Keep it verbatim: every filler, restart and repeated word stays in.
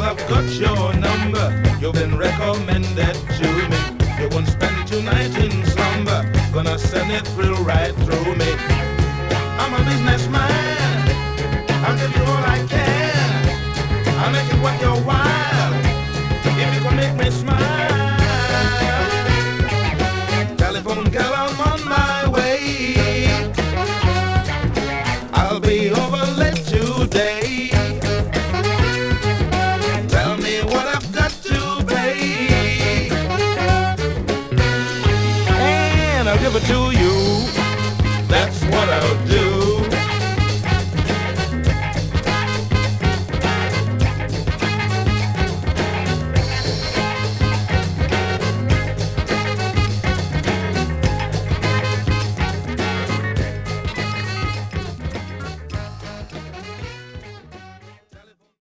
I've got your number. You've been recommended to me. You won't spend tonight in slumber. Gonna send it through right through me. I'm a businessman. I'll give you all I can. I'll make it worth your while. If you can make me smile. Telephone girl, I'm on my way. I'll be over late today. Tell me what I've got to pay, and I'll give it to you. That's what I'll do.